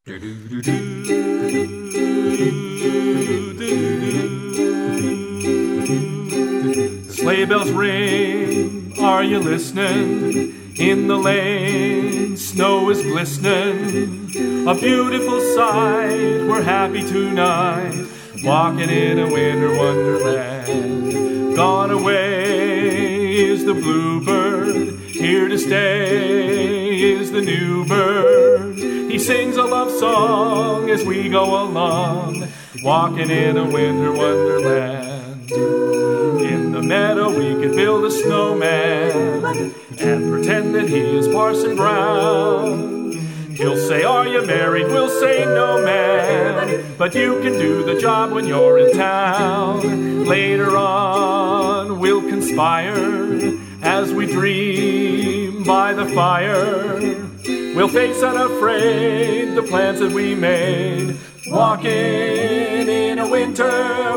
Sleigh bells ring, are you listening? In the lane, snow is glistening. A beautiful sight, we're happy tonight, walking in a winter wonderland. Gone away is the bluebird, here to stay is the new bird. He sings a love song as we go along, walking in a winter wonderland. In the meadow we could build a snowman and pretend that he is Parson Brown. He'll say, "Are you married?" We'll say, "No, man," but you can do the job when you're in town. Later on we'll conspire as we dream by the fire. We'll face unafraid the plans that we made, walking in a winter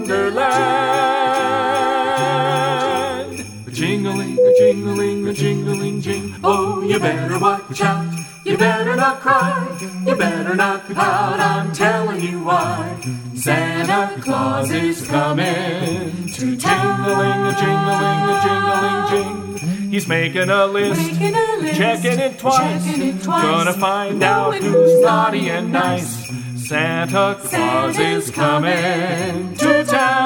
wonderland. A-jingling, a-jingling, a-jingling, jing. Oh, you better watch out. You better not cry. You better not pout. I'm telling you why. Santa Claus is coming to town. A-jingling, a-jingling, jing. He's making a list, checking it twice. Gonna find out who's naughty and nice. Santa Claus is coming to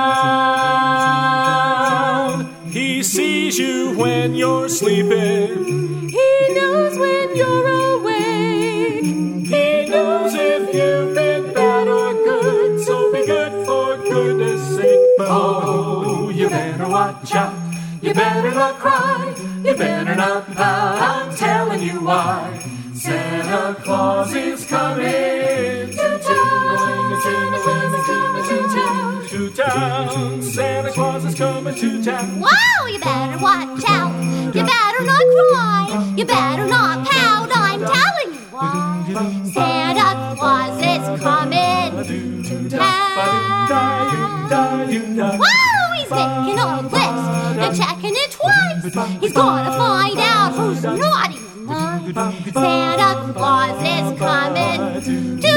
town. He sees you when you're sleeping. He knows when you're awake. He knows if you've been bad or good, so be good for goodness sake. Oh, you better watch out. You better not cry. You better not pout. I'm telling you why. Santa Claus is coming to town. To town. Santa Claus is coming to town. Wow, you better watch out. You better not cry. You better not pout. I'm telling you why. Santa Claus is coming to town. Wow, he's making a list and checking it twice. He's gonna find out who's naughty and nice. Santa Claus is coming to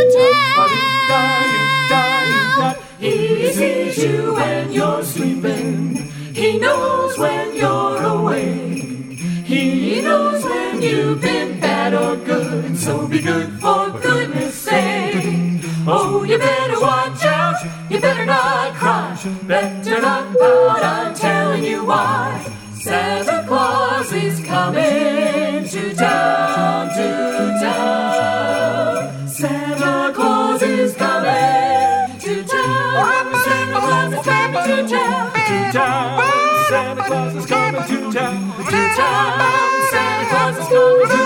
town. He sees you when you're sleeping. He knows when you're awake. He knows when you've been bad or good, so be good for goodness sake. Oh, you better watch out. You better not cry. Better not pout. I'm telling you why. Santa Claus is coming to town, to town. Santa Claus is coming to town. Santa Claus is coming to town, to town. Santa Claus is coming to town, to town. Santa Claus is coming to town.